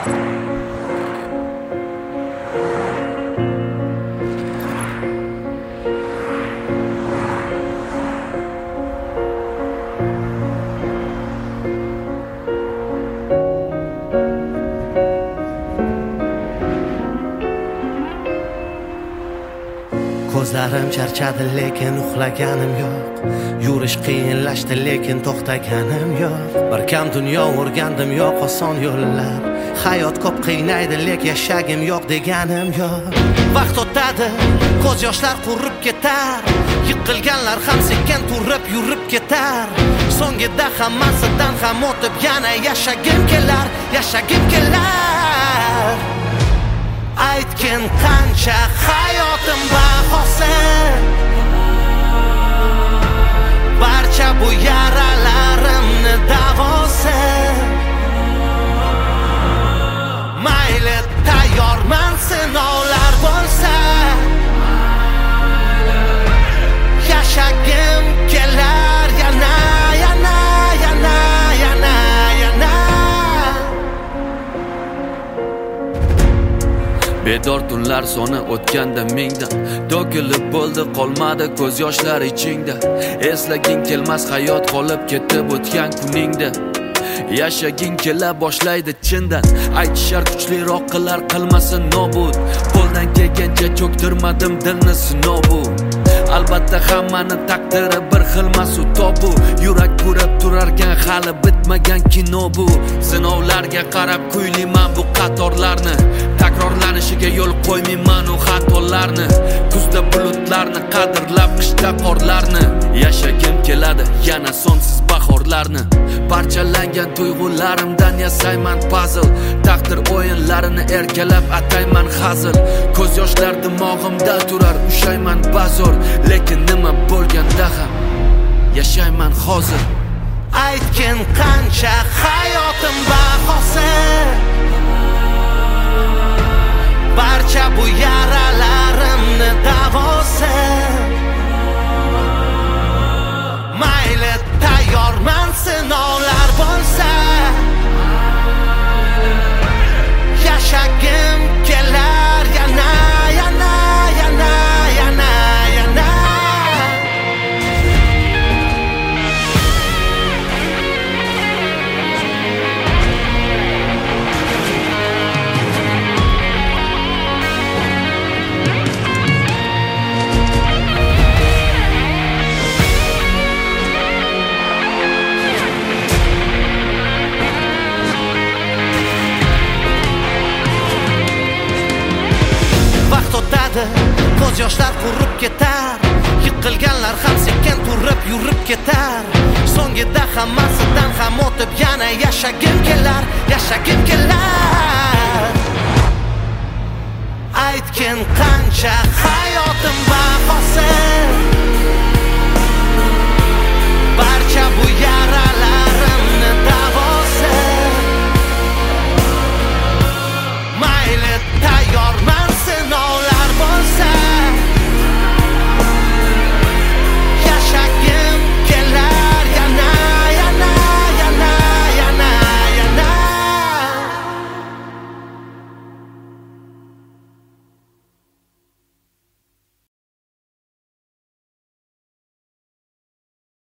Ko'zlarim charchadi lekin uxlaganim yo'q. Yurish qiyinlashdi lekin to'xtaganim yo'q. Bir kam dunyo o'rgandim, yo'q oson yo'llar. Hayot ko'p qiynaydi lekin yashagim yo'q deganim yo'q. Vaqt o'tadi, ko'z yoshlar qurib ketar. Yiqilganlar ham sekin turib yurib ketar. So'ngida hammasidan ham o'tib yana yashagim kelar, yashagim kelar. Aytgin qancha hayotim bahosi, barcha bu yaralarimni davosi. Mayli tayyorman sinovlar bo'lsa, yashagim kelar yana, yana, yana, yana, yana. Bedor tunlar soni o'tganda mingdan, to'kilib bo'ldi qolmadi ko'z yoshlar ichingda. Eslaging kelmas hayot qolib ketib o'tgan kuningda. Yashaging kela boshlaydi chindan, aytishar kuchliroq qilar qilmasin nobud. Qo'ldan kelgancha cho'ktirmadim dilni sinov bu. Albatta hammani taqdiri bir xilmas u tobu. Yurak ko'rib turarkan hali bitmagan kino bu. Sinovlarga qarab kuylayman bu qatorlarni, takrorlanishiga yo'l qo'ymayman u xatolarni. Kuzda bulutlarni qadrlab qishda qorlarni, yashagim keladi yana sonsiz bahorlarni. Parchalangan tuyg'ularimdan yasayman puzzle, taqdir o'yinlarini erkalab atayman hazil. Ko'z yoshlar dimog'imda turar ushayman bazor, lekin nima bo'lganda ham yashayman hozir. Aytgin qancha hayotim bahosi, barcha bu yaralarimni davosi. Mayli tayyorman sinovlar bo'lsa, yashagim kelar yana, yana, yana, yana, yana. Ko'z yoshlar qurib ketar, yiqilganlar ham sekin turib yurib ketar. So'ngida hammasidan ham o'tib yana yashagim kelar, yashagim kelar. Aytgin qancha hayotim bahosi, barcha bu yara